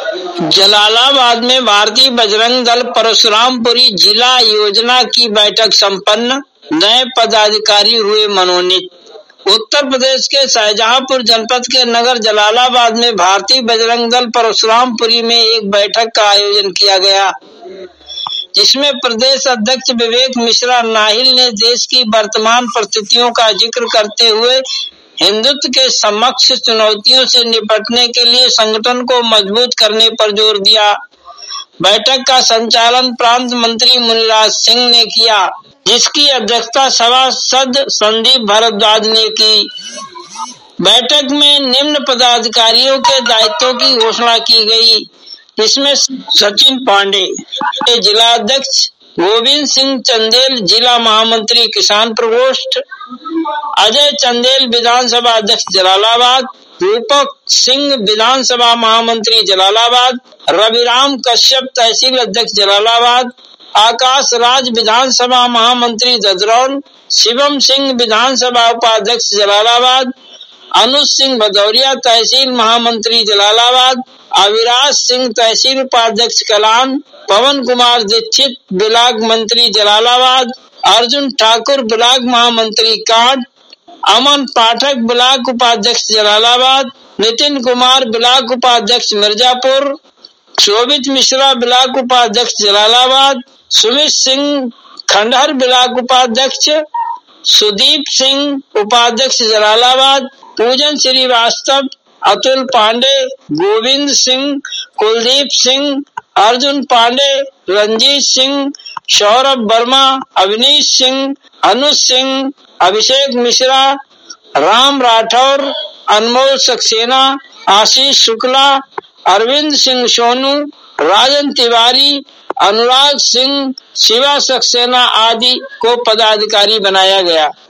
जलालाबाद में भारतीय बजरंग दल परशुरामपुरी जिला योजना की बैठक संपन्न, नए पदाधिकारी हुए मनोनीत। उत्तर प्रदेश के शाहजहांपुर जनपद के नगर जलालाबाद में भारतीय बजरंग दल परशुरामपुरी में एक बैठक का आयोजन किया गया, जिसमें प्रदेश अध्यक्ष विवेक मिश्रा नाहिल ने देश की वर्तमान परिस्थितियों का जिक्र करते हुए हिंदुत्व के समक्ष चुनौतियों से निपटने के लिए संगठन को मजबूत करने पर जोर दिया। बैठक का संचालन प्रांत मंत्री मुनिराज सिंह ने किया, जिसकी अध्यक्षता सभासद संदीप भारद्वाज ने की। बैठक में निम्न पदाधिकारियों के दायित्वों की घोषणा की गई, जिसमें सचिन पांडे जिला अध्यक्ष, गोविंद सिंह चंदेल जिला महामंत्री किसान प्रकोष्ठ, अजय चंदेल विधानसभा अध्यक्ष जलालाबाद, रूपक सिंह विधानसभा महामंत्री जलालाबाद, रविराम कश्यप तहसील अध्यक्ष जलालाबाद, आकाश राज विधानसभा महामंत्री ददरौन, शिवम सिंह विधानसभा उपाध्यक्ष जलालाबाद, अनुज सिंह भदौरिया तहसील महामंत्री जलालाबाद, अविराज सिंह तहसील उपाध्यक्ष कलान, पवन कुमार दीक्षित ब्लॉक मंत्री जलालाबाद, अर्जुन ठाकुर ब्लॉक महामंत्री कांट, अमन पाठक ब्लॉक उपाध्यक्ष जलालाबाद, नितिन कुमार ब्लॉक उपाध्यक्ष मिर्जापुर, शोभित मिश्रा ब्लॉक उपाध्यक्ष जलालाबाद, सुमित सिंह खंडहर ब्लॉक उपाध्यक्ष, सुदीप सिंह उपाध्यक्ष जलालाबाद, पूजन श्रीवास्तव, अतुल पांडे, गोविंद सिंह, कुलदीप सिंह, अर्जुन पांडे, रंजीत सिंह, सौरभ वर्मा, अवनीश सिंह, अनुज सिंह, अभिषेक मिश्रा, राम राठौर, अनमोल सक्सेना, आशीष शुक्ला, अरविंद सिंह सोनू, राजन तिवारी, अनुराग सिंह, शिवा सक्सेना आदि को पदाधिकारी बनाया गया।